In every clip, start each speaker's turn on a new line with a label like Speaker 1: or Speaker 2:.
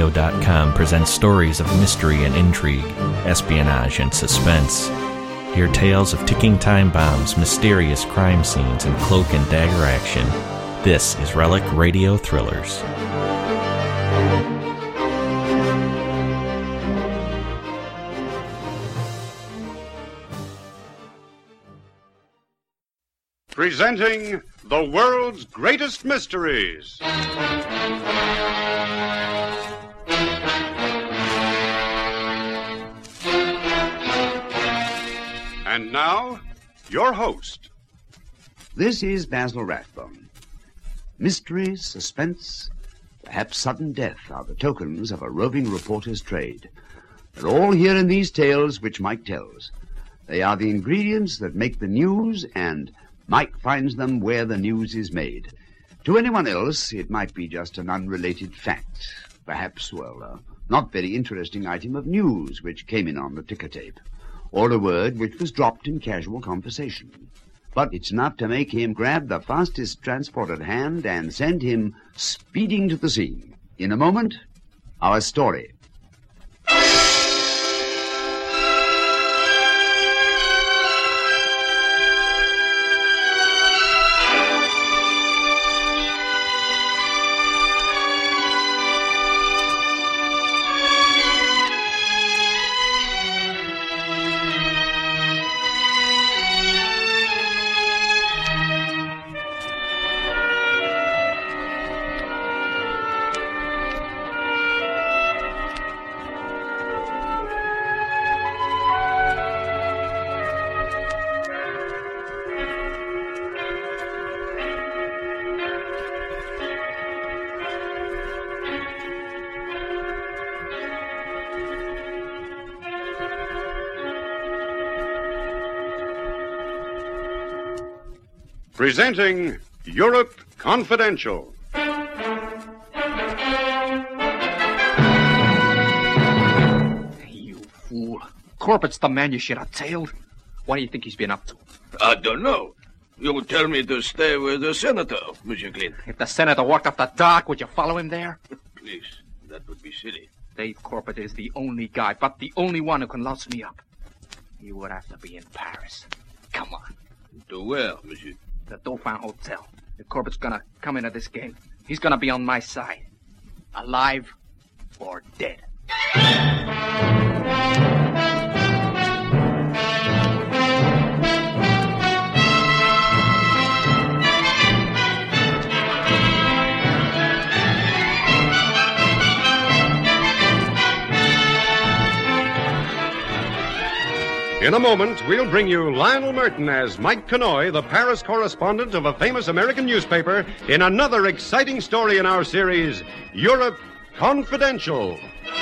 Speaker 1: RealRadio.com presents stories of mystery and intrigue, espionage and suspense. Hear tales of ticking time bombs, mysterious crime scenes, and cloak and dagger action. This is Relic Radio Thrillers.
Speaker 2: Presenting the world's greatest mysteries. And now, your host.
Speaker 3: This is Basil Rathbone. Mystery, suspense, perhaps sudden death are the tokens of a roving reporter's trade. They're all here in these tales which Mike tells. They are the ingredients that make the news, and Mike finds them where the news is made. To anyone else, it might be just an unrelated fact. Perhaps, a not very interesting item of news which came in on the ticker tape. Or a word which was dropped in casual conversation. But it's enough to make him grab the fastest transport at hand and send him speeding to the scene. In a moment, our story.
Speaker 2: Presenting Europe Confidential.
Speaker 4: You fool. Corbett's the man you should have tailed. What do you think he's been up to?
Speaker 5: I don't know. You tell me to stay with the senator, Monsieur Clint.
Speaker 4: If the senator walked up the dock, would you follow him there?
Speaker 5: Please, that would be silly.
Speaker 4: Dave Corbett is the only guy, but the only one who can louse me up. You would have to be in Paris. Come on.
Speaker 5: To where, Monsieur?
Speaker 4: The Dauphin Hotel. If Corbett's gonna come into this game, he's gonna be on my side. Alive or dead.
Speaker 2: In a moment, we'll bring you Lionel Merton as Mike Connoy, the Paris correspondent of a famous American newspaper, in another exciting story in our series, Europe Confidential.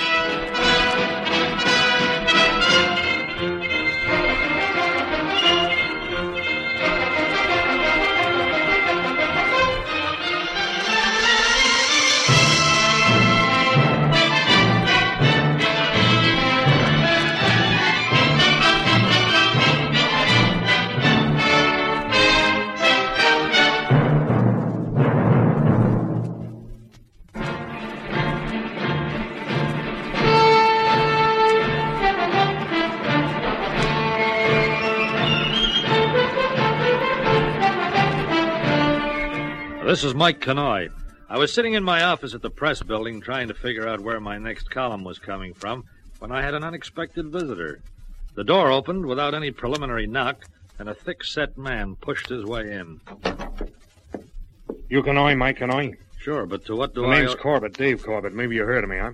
Speaker 6: This is Mike Connoy. I was sitting in my office at the press building trying to figure out where my next column was coming from when I had an unexpected visitor. The door opened without any preliminary knock, and a thick-set man pushed his way in.
Speaker 7: You Connoy, Mike Connoy?
Speaker 6: Sure, but to what do
Speaker 7: My name's Corbett, Dave Corbett. Maybe you heard of me, huh?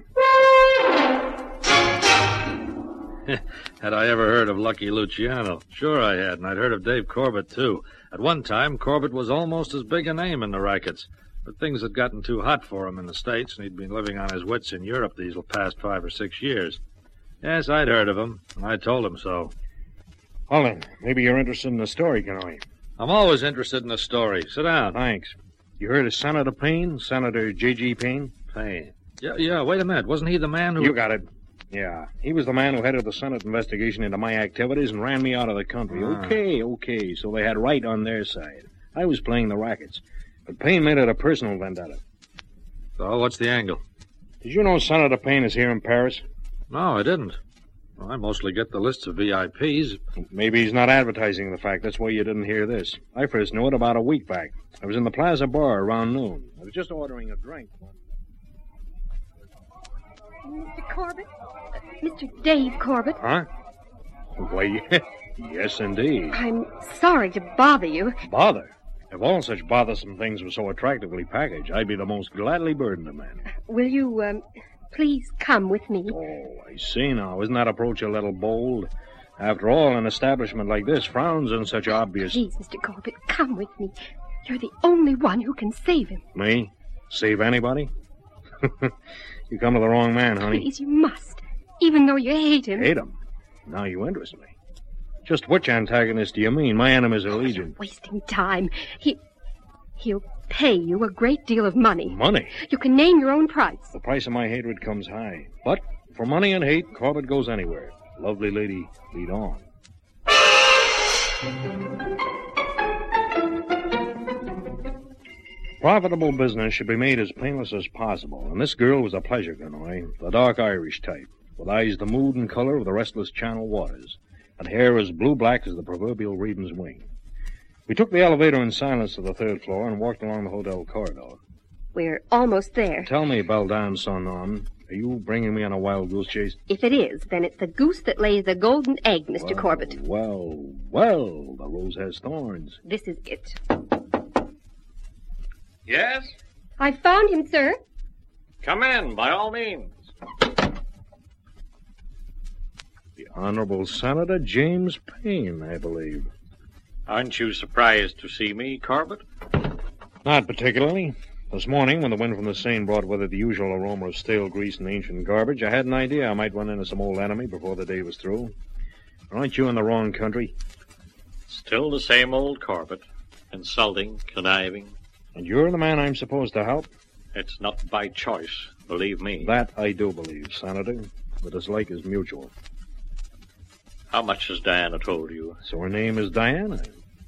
Speaker 6: Had I ever heard of Lucky Luciano? Sure I had, and I'd heard of Dave Corbett, too. At one time, Corbett was almost as big a name in the rackets, but things had gotten too hot for him in the States, and he'd been living on his wits in Europe these past 5 or 6 years. Yes, I'd heard of him, and I told him so.
Speaker 7: Well, then, maybe you're interested in the story, Connoy.
Speaker 6: I'm always interested in a story. Sit down.
Speaker 7: Thanks. You heard of Senator Payne? Senator J.G. Payne?
Speaker 6: Payne. Yeah, wait a minute. Wasn't he the man who...
Speaker 7: You got it. Yeah, he was the man who headed the Senate investigation into my activities and ran me out of the country. Okay, so they had right on their side. I was playing the rackets. But Payne made it a personal vendetta.
Speaker 6: So, what's the angle?
Speaker 7: Did you know Senator Payne is here in Paris?
Speaker 6: No, I didn't. Well, I mostly get the lists of VIPs.
Speaker 7: Maybe he's not advertising the fact. That's why you didn't hear this. I first knew it about a week back. I was in the Plaza Bar around noon. I was just ordering a drink.
Speaker 8: Mr. Corbett? Mr. Dave Corbett?
Speaker 7: Huh? Why, yes, indeed.
Speaker 8: I'm sorry to bother you.
Speaker 7: Bother? If all such bothersome things were so attractively packaged, I'd be the most gladly burdened of men.
Speaker 8: Will you, please come with me?
Speaker 7: Oh, I see now. Isn't that approach a little bold? After all, an establishment like this frowns on such obvious...
Speaker 8: Please, Mr. Corbett, come with me. You're the only one who can save him.
Speaker 7: Me? Save anybody? You come to the wrong man, honey.
Speaker 8: Please, you must. Even though you hate him.
Speaker 7: Hate him? Now you interest me. Just which antagonist do you mean? My enemies are legion.
Speaker 8: You're wasting time. He'll pay you a great deal of money.
Speaker 7: Money?
Speaker 8: You can name your own price.
Speaker 7: The price of my hatred comes high. But for money and hate, Corbett goes anywhere. Lovely lady, lead on. Profitable business should be made as painless as possible, and this girl was a pleasure, Ganoy, the dark Irish type, with eyes the mood and color of the restless Channel waters, and hair as blue-black as the proverbial raven's wing. We took the elevator in silence to the third floor and walked along the hotel corridor.
Speaker 8: We're almost there.
Speaker 7: Tell me, Baldan Sonon, are you bringing me on a wild goose chase?
Speaker 8: If it is, then it's the goose that lays the golden egg, Mr. Corbett.
Speaker 7: Well, the rose has thorns.
Speaker 8: This is it.
Speaker 9: Yes?
Speaker 8: I found him, sir.
Speaker 9: Come in, by all means.
Speaker 7: The Honorable Senator James Payne, I believe.
Speaker 9: Aren't you surprised to see me, Corbett?
Speaker 7: Not particularly. This morning, when the wind from the Seine brought with it the usual aroma of stale grease and ancient garbage, I had an idea I might run into some old enemy before the day was through. Aren't you in the wrong country?
Speaker 9: Still the same old Corbett. Insulting, conniving.
Speaker 7: And you're the man I'm supposed to help?
Speaker 9: It's not by choice, believe me.
Speaker 7: That I do believe, Senator. The dislike is mutual.
Speaker 9: How much has Diana told you?
Speaker 7: So her name is Diana.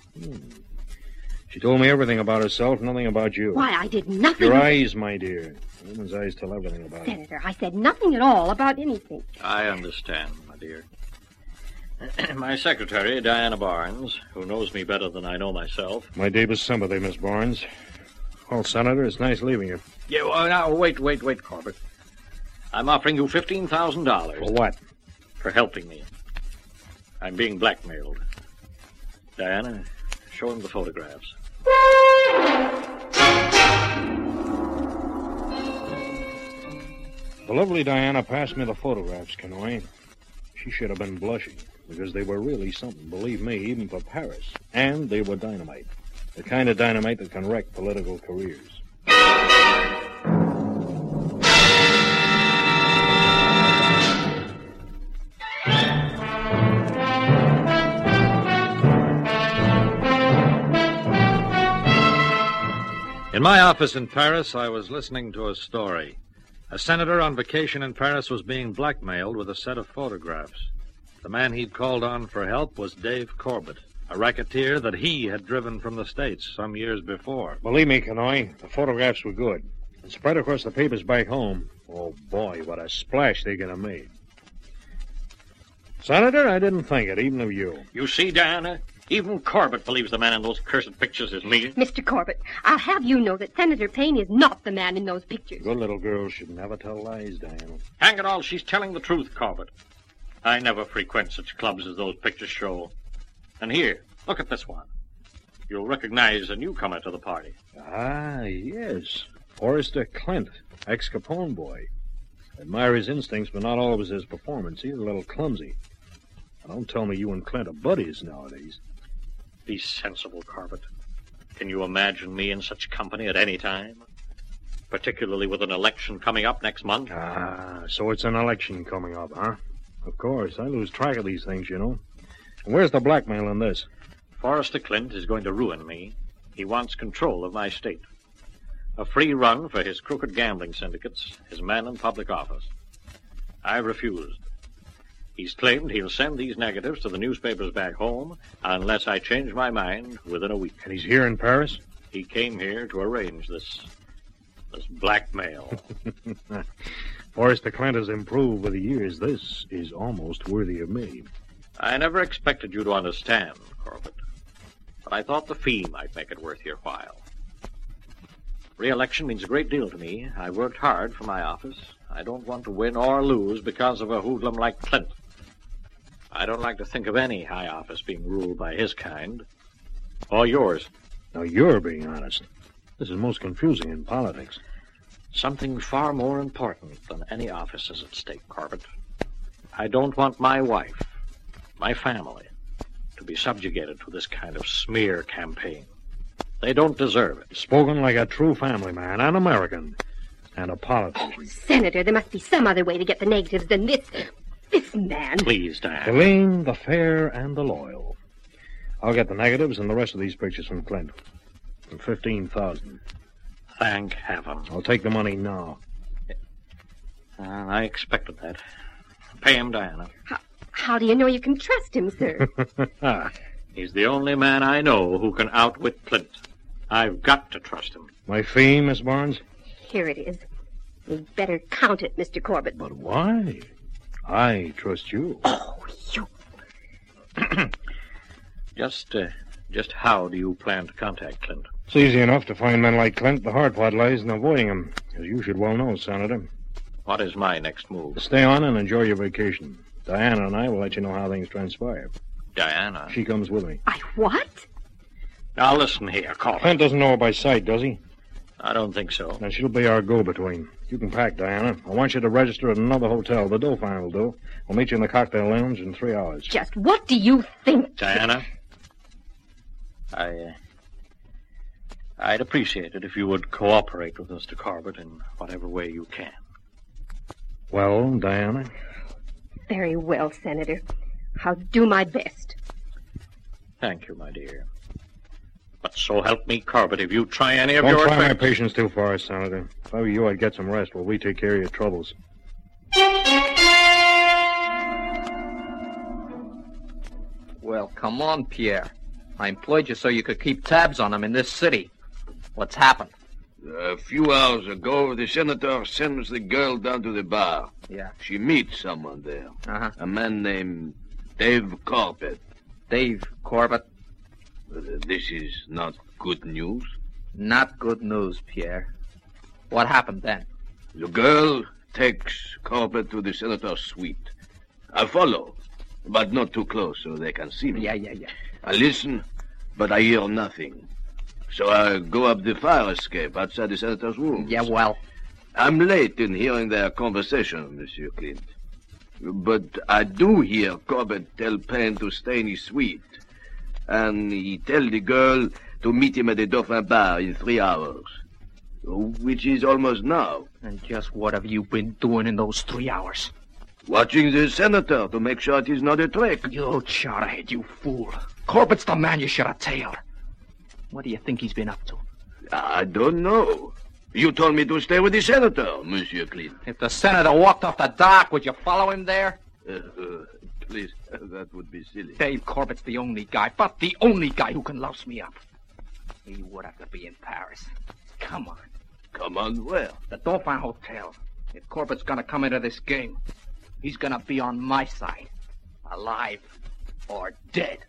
Speaker 7: She told me everything about herself, nothing about you.
Speaker 8: Why, I did nothing.
Speaker 7: Your eyes, my dear. A woman's eyes tell everything about it.
Speaker 8: Senator, I said nothing at all about anything.
Speaker 9: I understand, my dear. My secretary, Diana Barnes, who knows me better than I know myself.
Speaker 7: My deepest sympathy, Miss Barnes. Well, Senator, it's nice leaving you.
Speaker 9: Yeah, well, now, wait, Corbett. I'm offering you $15,000.
Speaker 7: For what?
Speaker 9: For helping me. I'm being blackmailed. Diana, show him the photographs.
Speaker 7: The lovely Diana passed me the photographs, Canoy. She should have been blushing, because they were really something, believe me, even for Paris. And they were dynamite. The kind of dynamite that can wreck political careers.
Speaker 6: In my office in Paris, I was listening to a story. A senator on vacation in Paris was being blackmailed with a set of photographs. The man he'd called on for help was Dave Corbett, a racketeer that he had driven from the States some years before.
Speaker 7: Believe me, Canoy, the photographs were good. And spread across the papers back home, oh, boy, what a splash they're going to make. Senator, I didn't think it, even of you.
Speaker 9: You see, Diana? Even Corbett believes the man in those cursed pictures is me.
Speaker 8: Mr. Corbett, I'll have you know that Senator Payne is not the man in those pictures.
Speaker 7: Good little girls should never tell lies, Diana.
Speaker 9: Hang it all, she's telling the truth, Corbett. I never frequent such clubs as those pictures show. And here, look at this one. You'll recognize a newcomer to the party.
Speaker 7: Ah, yes. Forrester Clint, ex-Capone boy. Admire his instincts, but not always his performance. He's a little clumsy. Now, don't tell me you and Clint are buddies nowadays.
Speaker 9: Be sensible, Corbett. Can you imagine me in such company at any time? Particularly with an election coming up next month?
Speaker 7: Ah, so it's an election coming up, huh? Of course, I lose track of these things, you know. And where's the blackmail in this?
Speaker 9: Forrester Clint is going to ruin me. He wants control of my state. A free run for his crooked gambling syndicates, his men in public office. I refused. He's claimed he'll send these negatives to the newspapers back home unless I change my mind within a week.
Speaker 7: And he's here in Paris?
Speaker 9: He came here to arrange this. This blackmail.
Speaker 7: Forrester Clint has improved with the years. This is almost worthy of me.
Speaker 9: I never expected you to understand, Corbett. But I thought the fee might make it worth your while. Re-election means a great deal to me. I worked hard for my office. I don't want to win or lose because of a hoodlum like Clint. I don't like to think of any high office being ruled by his kind. Or yours.
Speaker 7: Now, you're being honest. This is most confusing in politics.
Speaker 9: Something far more important than any office is at stake, Corbett. I don't want my wife, my family, to be subjugated to this kind of smear campaign. They don't deserve it.
Speaker 7: Spoken like a true family man, an American, and a politician.
Speaker 8: Oh, Senator, there must be some other way to get the negatives than this man.
Speaker 9: Please, Diane.
Speaker 7: Helene, the fair and the loyal. I'll get the negatives and the rest of these pictures from Clint. For $15,000.
Speaker 9: Thank heaven.
Speaker 7: I'll take the money now.
Speaker 9: I expected that. Pay him, Diana.
Speaker 8: How do you know you can trust him, sir?
Speaker 9: He's the only man I know who can outwit Clint. I've got to trust him.
Speaker 7: My fee, Miss Barnes?
Speaker 8: Here it is. You'd better count it, Mr. Corbett.
Speaker 7: But why? I trust you.
Speaker 8: Oh, you...
Speaker 9: Just how do you plan to contact Clint?
Speaker 7: It's easy enough to find men like Clint. The hard part lies in avoiding him, as you should well know, Senator.
Speaker 9: What is my next move?
Speaker 7: Stay on and enjoy your vacation. Diana and I will let you know how things transpire.
Speaker 9: Diana?
Speaker 7: She comes with me.
Speaker 8: I what?
Speaker 9: Now listen here, Corbett.
Speaker 7: Clint doesn't know her by sight, does he?
Speaker 9: I don't think so.
Speaker 7: Then she'll be our go-between. You can pack, Diana. I want you to register at another hotel. The Dauphin will do. We'll meet you in the cocktail lounge in 3 hours.
Speaker 8: Just what do you think?
Speaker 9: Diana? I'd appreciate it if you would cooperate with Mr. Corbett in whatever way you can.
Speaker 7: Well, Diana?
Speaker 8: Very well, Senator. I'll do my best.
Speaker 9: Thank you, my dear. But so help me, Corbett, if you try any of your...
Speaker 7: Don't try my patience too far, Senator. If I were you, I'd get some rest while we take care of your troubles.
Speaker 4: Well, come on, Pierre. I employed you so you could keep tabs on him in this city. What's happened?
Speaker 5: A few hours ago, the senator sends the girl down to the bar.
Speaker 4: Yeah.
Speaker 5: She meets someone there.
Speaker 4: Uh-huh.
Speaker 5: A man named Dave Corbett.
Speaker 4: Dave Corbett?
Speaker 5: This is not good news.
Speaker 4: Not good news, Pierre. What happened then?
Speaker 5: The girl takes Corbett to the senator's suite. I follow, but not too close so they can see me.
Speaker 4: Yeah.
Speaker 5: I listen, but I hear nothing. So I go up the fire escape outside the senator's room.
Speaker 4: Yeah, well...
Speaker 5: I'm late in hearing their conversation, Monsieur Clint. But I do hear Corbett tell Payne to stay in his suite. And he tell the girl to meet him at the Dauphin bar in 3 hours. Which is almost now.
Speaker 4: And just what have you been doing in those 3 hours?
Speaker 5: Watching the senator to make sure it is not a trick.
Speaker 4: You charhead, you fool. Corbett's the man you should have tailed. What do you think he's been up to?
Speaker 5: I don't know. You told me to stay with the senator, Monsieur Clint.
Speaker 4: If the senator walked off the dock, would you follow him there?
Speaker 5: Please, that would be silly.
Speaker 4: Dave Corbett's the only guy, but the only guy who can louse me up. He would have to be in Paris. Come on.
Speaker 5: Come on where?
Speaker 4: The Dauphin Hotel. If Corbett's gonna come into this game, he's gonna be on my side. Alive or dead.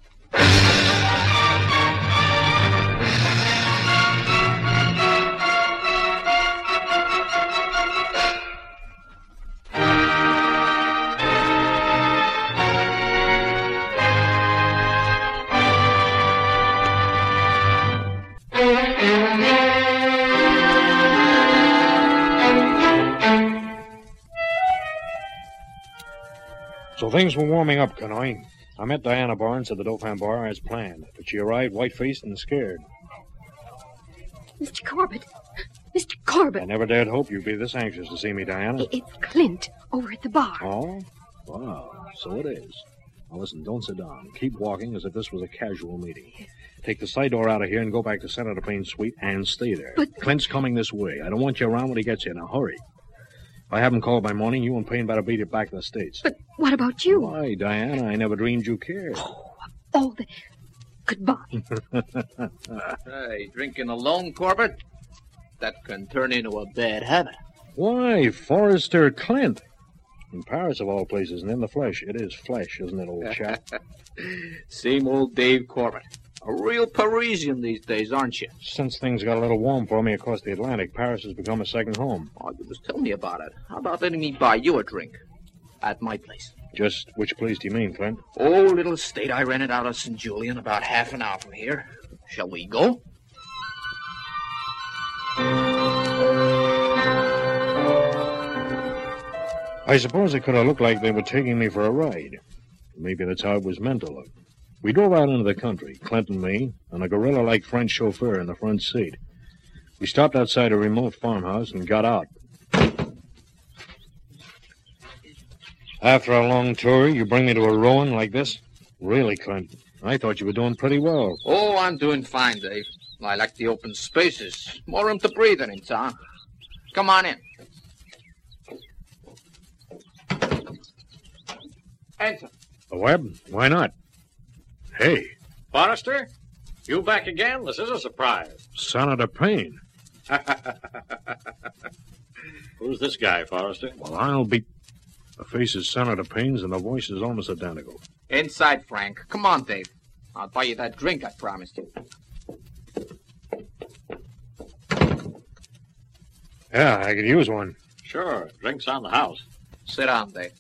Speaker 7: So things were warming up, Canoy. I met Diana Barnes at the Dauphin bar as planned, but she arrived white-faced and scared.
Speaker 8: Mr. Corbett. Mr. Corbett.
Speaker 7: I never dared hope you'd be this anxious to see me, Diana.
Speaker 8: It's Clint over at the bar.
Speaker 7: Oh? Wow, so it is. Now listen, don't sit down. Keep walking as if this was a casual meeting. Take the side door out of here and go back to Senator Payne's suite and stay there.
Speaker 8: But...
Speaker 7: Clint's coming this way. I don't want you around when he gets here. Now hurry. If I have him called by morning, you and Payne better beat it back in the States.
Speaker 8: But what about you?
Speaker 7: Why, Diana, I never dreamed you cared.
Speaker 8: Oh, all the... Goodbye.
Speaker 4: Hey, drinking alone, Corbett? that can turn into a bad habit.
Speaker 7: Why, Forrester Clint. In Paris, of all places, and in the flesh. It is flesh, isn't it, old chap?
Speaker 4: Same old Dave Corbett. A real Parisian these days, aren't you?
Speaker 7: Since things got a little warm for me across the Atlantic, Paris has become a second home.
Speaker 4: Oh, you must tell me about it. How about letting me buy you a drink? At my place.
Speaker 7: Just which place do you mean, Clint?
Speaker 4: Oh, little estate I rented out of St. Julian about half an hour from here. Shall we go?
Speaker 7: I suppose it could have looked like they were taking me for a ride. Maybe that's how it was meant to look. We drove out into the country, Clint and me, and a gorilla-like French chauffeur in the front seat. We stopped outside a remote farmhouse and got out. After a long tour, you bring me to a ruin like this? Really, Clint, I thought you were doing pretty well.
Speaker 4: Oh, I'm doing fine, Dave. I like the open spaces. More room to breathe in town. Come on in. Enter.
Speaker 7: A web? Why not? Hey.
Speaker 9: Forrester, you back again? This is a surprise.
Speaker 7: Senator Payne.
Speaker 9: Who's this guy, Forrester?
Speaker 7: Well, I'll be... The face is Senator Payne's and the voice is almost identical.
Speaker 4: Inside, Frank. Come on, Dave. I'll buy you that drink I promised you.
Speaker 7: Yeah, I could use one.
Speaker 9: Sure, drinks on the house.
Speaker 4: Sit down, Dave.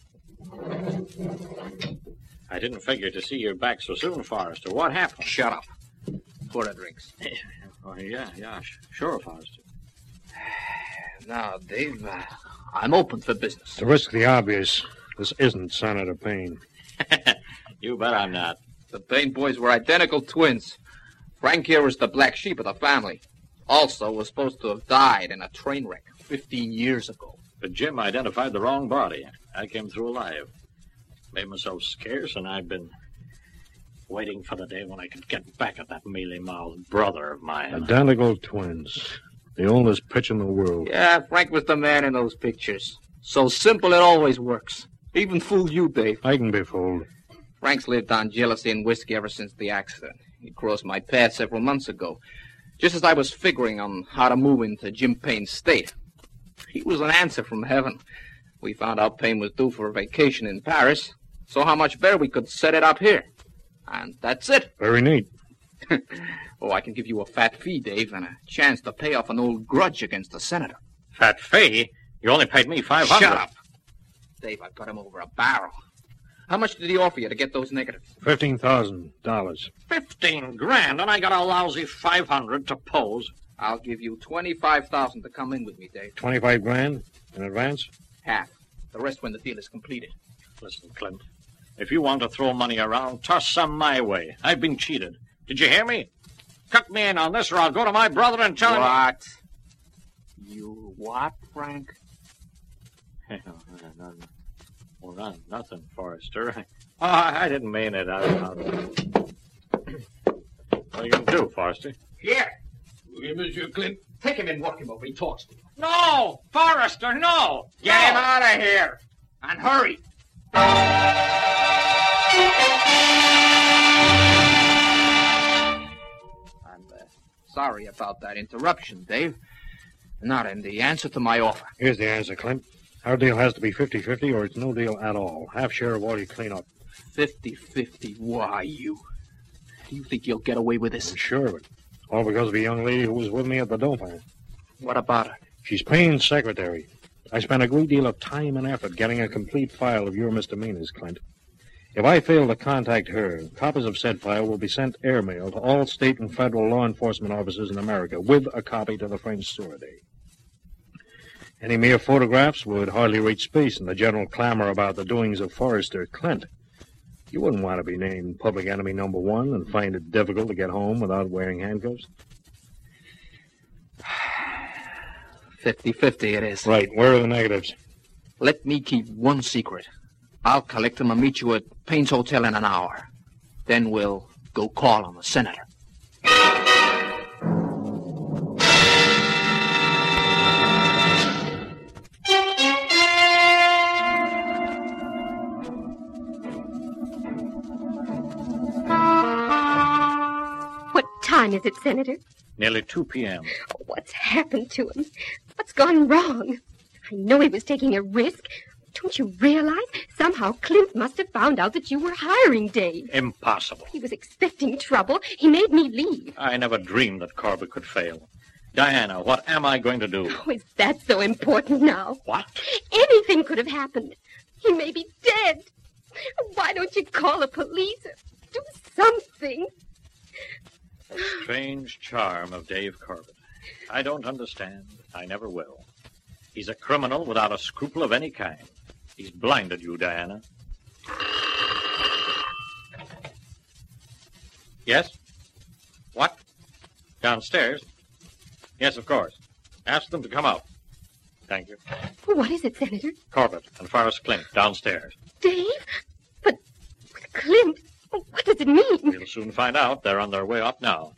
Speaker 9: I didn't figure to see you back so soon, Forrester. What happened?
Speaker 4: Shut up. Pour the drinks.
Speaker 9: Oh, yeah, sure, Forrester.
Speaker 4: Now, Dave, I'm open for business.
Speaker 7: To risk the obvious, this isn't Senator Payne.
Speaker 9: You bet I'm not.
Speaker 4: The Payne boys were identical twins. Frank here was the black sheep of the family. Also was supposed to have died in a train wreck 15 years ago.
Speaker 9: But Jim identified the wrong body. I came through alive. Made myself scarce, and I've been waiting for the day when I could get back at that mealy-mouthed brother of mine.
Speaker 7: Identical twins. The oldest pitch in the world.
Speaker 4: Yeah, Frank was the man in those pictures. So simple it always works. Even fooled you, Dave.
Speaker 7: I can be fooled.
Speaker 4: Frank's lived on jealousy and whiskey ever since the accident. He crossed my path several months ago, just as I was figuring on how to move into Jim Payne's state. He was an answer from heaven. We found out Payne was due for a vacation in Paris, so how much better we could set it up here. And that's it.
Speaker 7: Very neat.
Speaker 4: Oh, I can give you a fat fee, Dave, and a chance to pay off an old grudge against the senator.
Speaker 9: Fat fee? You only paid me $500.
Speaker 4: Shut up. Dave, I've got him over a barrel. How much did he offer you to get those negatives?
Speaker 7: $15,000.
Speaker 9: 15 grand, and I got a lousy 500 to pose.
Speaker 4: I'll give you $25,000 to come in with me, Dave.
Speaker 7: 25 grand in advance?
Speaker 4: Half. The rest when the deal is completed.
Speaker 9: Listen, Clint, if you want to throw money around, toss some my way. I've been cheated. Did you hear me? Cut me in on this, or I'll go to my brother and tell him...
Speaker 4: What? You what, Frank?
Speaker 9: Nothing, Forrester. I didn't mean it. What are you going to do, Forrester?
Speaker 4: Here. Monsieur Clint. Take him and walk him over. He talks to you.
Speaker 9: No! Forrester, no!
Speaker 4: Get him out of here. And hurry. I'm sorry about that interruption, Dave. Not in the answer to my offer.
Speaker 7: Here's the answer, Clint. Our deal has to be 50-50 or it's no deal at all. Half share of all you clean up.
Speaker 4: 50-50? Why, you? Do you think you'll get away with this?
Speaker 7: I'm sure of it. All because of a young lady who was with me at the Dauphin.
Speaker 4: What about her?
Speaker 7: She's Payne's secretary. I spent a great deal of time and effort getting a complete file of your misdemeanors, Clint. If I fail to contact her, copies of said file will be sent airmail to all state and federal law enforcement officers in America, with a copy to the French Sûreté. Any mere photographs would hardly reach space in the general clamor about the doings of Forrester Clint. You wouldn't want to be named public enemy number one and find it difficult to get home without wearing handcuffs.
Speaker 4: 50-50 it is.
Speaker 7: Right. Where are the negatives?
Speaker 4: Let me keep one secret. I'll collect them and meet you at Payne's Hotel in an hour. Then we'll go call on the senator.
Speaker 8: What time is it, Senator?
Speaker 9: Nearly 2 p.m.
Speaker 8: What's happened to him? What's gone wrong? I know he was taking a risk. Don't you realize? Somehow Clint must have found out that you were hiring Dave.
Speaker 9: Impossible.
Speaker 8: He was expecting trouble. He made me leave.
Speaker 9: I never dreamed that Corbett could fail. Diana, what am I going to do?
Speaker 8: Oh, is that so important now?
Speaker 9: What?
Speaker 8: Anything could have happened. He may be dead. Why don't you call the police or do something?
Speaker 9: The strange charm of Dave Corbett. I don't understand. I never will. He's a criminal without a scruple of any kind. He's blinded you, Diana. Yes? What? Downstairs? Yes, of course. Ask them to come out. Thank you.
Speaker 8: What is it, Senator?
Speaker 9: Corbett and Forrest Clint, downstairs.
Speaker 8: Dave? But Clint, what does it mean?
Speaker 9: We'll soon find out. They're on their way up now.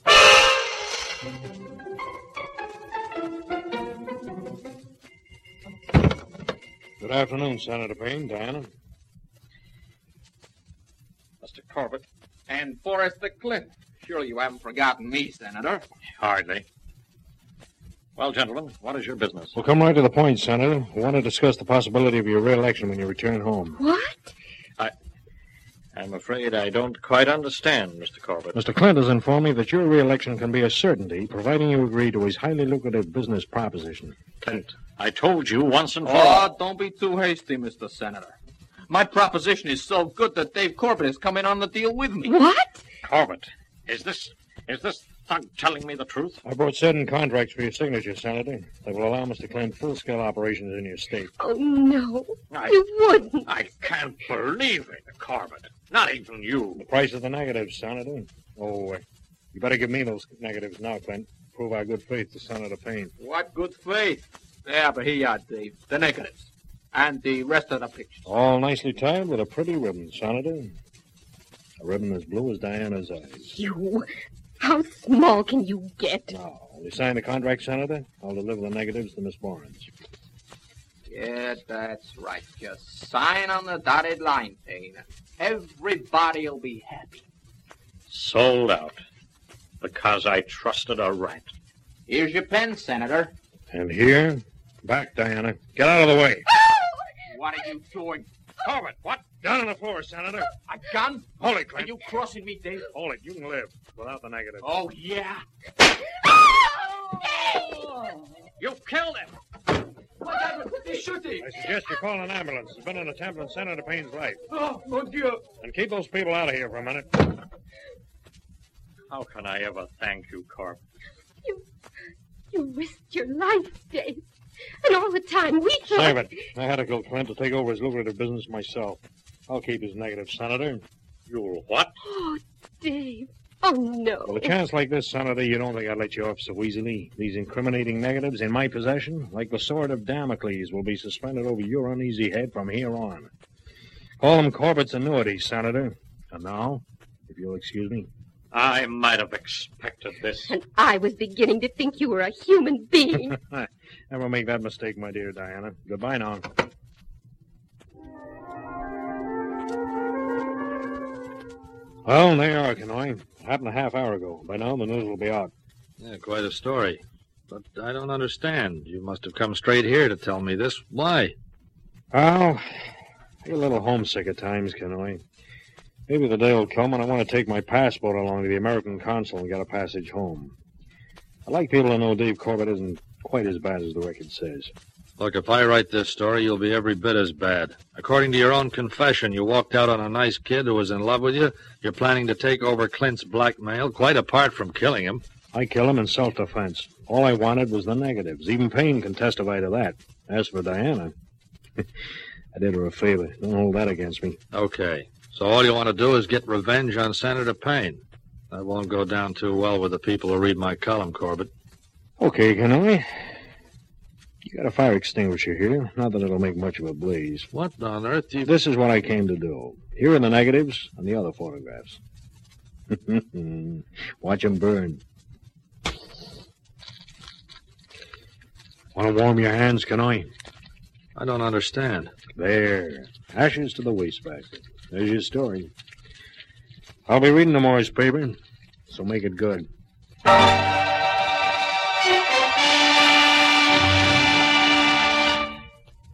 Speaker 7: Good afternoon, Senator Payne. Diana.
Speaker 9: Mr. Corbett?
Speaker 4: And Forrest the Clint. Surely you haven't forgotten me, Senator.
Speaker 9: Hardly. Well, gentlemen, what is your business?
Speaker 7: We'll come right to the point, Senator. We want to discuss the possibility of your re-election when you return home.
Speaker 8: What?
Speaker 9: I'm afraid I don't quite understand, Mr. Corbett.
Speaker 7: Mr. Clint has informed me that your re-election can be a certainty, providing you agree to his highly lucrative business proposition.
Speaker 9: Clint, I told you once and for all.
Speaker 4: Oh, don't be too hasty, Mr. Senator. My proposition is so good that Dave Corbett has come in on the deal with me.
Speaker 8: What?
Speaker 9: Corbett, is this thug telling me the truth?
Speaker 7: I brought certain contracts for your signature, Senator, that will allow Mr. Clint full-scale operations in your state.
Speaker 8: Oh, no. You wouldn't.
Speaker 9: I can't believe it, Corbett. Not even you.
Speaker 7: The price of the negatives, Senator. Oh, you better give me those negatives now, Clint. Prove our good faith to Senator Payne.
Speaker 4: What good faith? Yeah, but here you are, Dave. The negatives. And the rest of the pictures.
Speaker 7: All nicely tied with a pretty ribbon, Senator. A ribbon as blue as Diana's eyes.
Speaker 8: You... How small can you get?
Speaker 7: Now, will you sign the contract, Senator? I'll deliver the negatives to Miss Barnes.
Speaker 4: Yeah, that's right. Just sign on the dotted line, Payne. Everybody'll be happy.
Speaker 9: Sold out. Because I trusted a rat.
Speaker 4: Here's your pen, Senator.
Speaker 7: And here, back, Diana. Get out of the way.
Speaker 4: What are you doing?
Speaker 9: Corbett, what?
Speaker 7: Down on the floor, Senator.
Speaker 4: A gun?
Speaker 7: Hold it,
Speaker 4: Are
Speaker 7: Clint.
Speaker 4: you crossing me, Dave?
Speaker 7: Hold it. You can live without the negative.
Speaker 4: Oh, yeah.
Speaker 9: You killed him!
Speaker 4: What happened? He shoot him.
Speaker 7: I suggest you call an ambulance. There's been an attempt on Senator Payne's life.
Speaker 4: Oh, mon Dieu.
Speaker 7: And keep those people out of here for a minute.
Speaker 9: How can I ever thank you, Corbett?
Speaker 8: You risked your life, Dave. And all the time we thought...
Speaker 7: Save it. I had to kill Clint to take over his lucrative business myself. I'll keep his negative, Senator.
Speaker 9: You what?
Speaker 8: Oh, Dave. Oh, no.
Speaker 7: Well, a chance like this, Senator, you don't think I'd let you off so easily. These incriminating negatives in my possession, like the sword of Damocles, will be suspended over your uneasy head from here on. Call them Corbett's annuities, Senator. And now, if you'll excuse me.
Speaker 9: I might have expected this.
Speaker 8: And I was beginning to think you were a human being.
Speaker 7: Never make that mistake, my dear Diana. Goodbye now. Well, there you are, Kenoi. Happened a half hour ago. By now, the news will be out.
Speaker 6: Yeah, quite a story. But I don't understand. You must have come straight here to tell me this. Why?
Speaker 7: Well, I get a little homesick at times, Kenoi. Maybe the day will come when I want to take my passport along to the American consul and get a passage home. I'd like people to know Dave Corbett isn't quite as bad as the record says.
Speaker 6: Look, if I write this story, you'll be every bit as bad. According to your own confession, you walked out on a nice kid who was in love with you. You're planning to take over Clint's blackmail, quite apart from killing him.
Speaker 7: I kill him in self-defense. All I wanted was the negatives. Even Payne can testify to that. As for Diana, I did her a favor. Don't hold that against me.
Speaker 6: Okay. So all you want to do is get revenge on Senator Payne. That won't go down too well with the people who read my column, Corbett.
Speaker 7: Okay, Kenoi. You got a fire extinguisher here. Not that it'll make much of a blaze.
Speaker 6: What on earth do you...
Speaker 7: This is what I came to do. Here are the negatives and the other photographs. Watch them burn. Want to warm your hands, Kenoi?
Speaker 6: I don't understand.
Speaker 7: There. Ashes to the wastebasket. There's your story. I'll be reading tomorrow's paper, so make it good.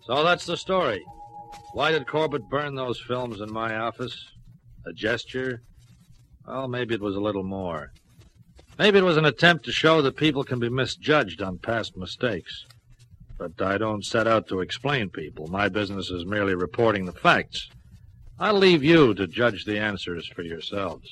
Speaker 6: So that's the story. Why did Corbett burn those films in my office? A gesture? Well, maybe it was a little more. Maybe it was an attempt to show that people can be misjudged on past mistakes. But I don't set out to explain people. My business is merely reporting the facts. I'll leave you to judge the answers for yourselves.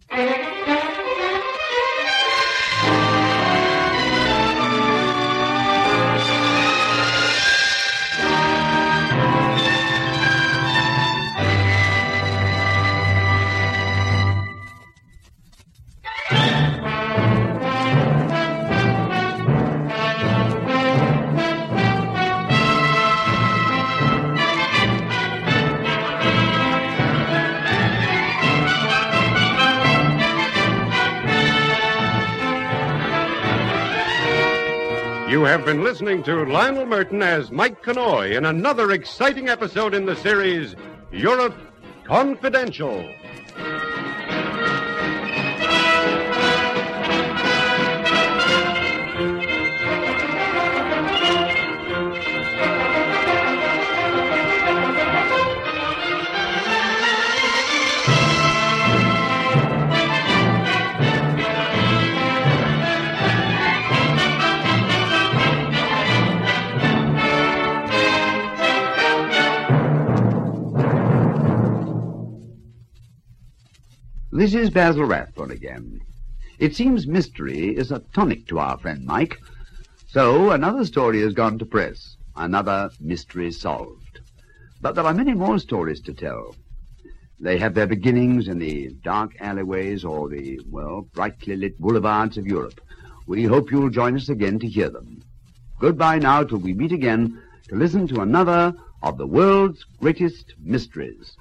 Speaker 2: You have been listening to Lionel Merton as Mike Conoy in another exciting episode in the series, Europe Confidential.
Speaker 3: This is Basil Rathbone again. It seems mystery is a tonic to our friend Mike. So another story has gone to press, another mystery solved. But there are many more stories to tell. They have their beginnings in the dark alleyways or the, brightly lit boulevards of Europe. We hope you'll join us again to hear them. Goodbye now till we meet again to listen to another of the world's greatest mysteries.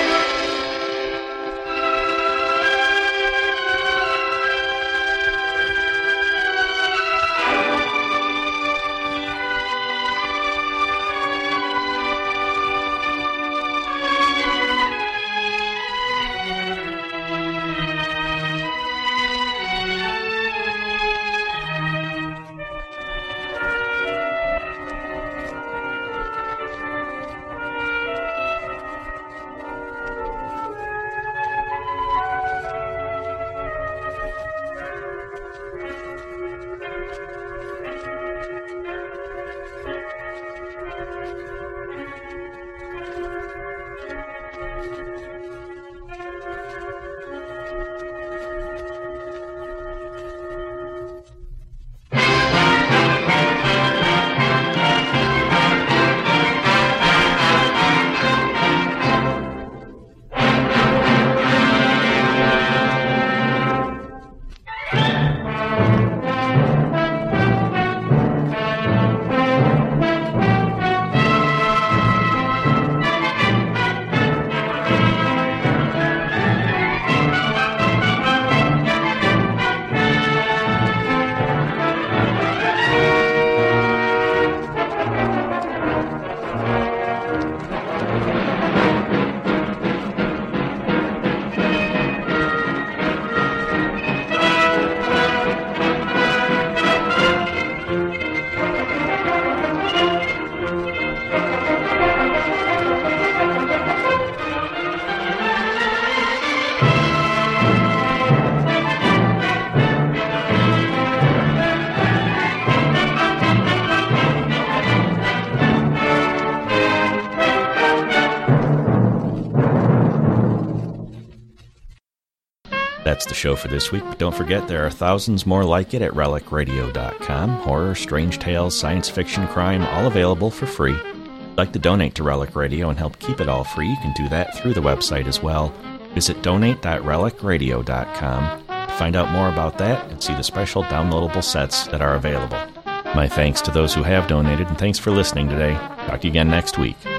Speaker 1: That's the show for this week, but don't forget there are thousands more like it at relicradio.com. Horror, strange tales, science fiction, crime, all available for free. If you'd like to donate to Relic Radio and help keep it all free, you can do that through the website as well. Visit donate.relicradio.com to find out more about that and see the special downloadable sets that are available. My thanks to those who have donated, and thanks for listening today. Talk to you again next week.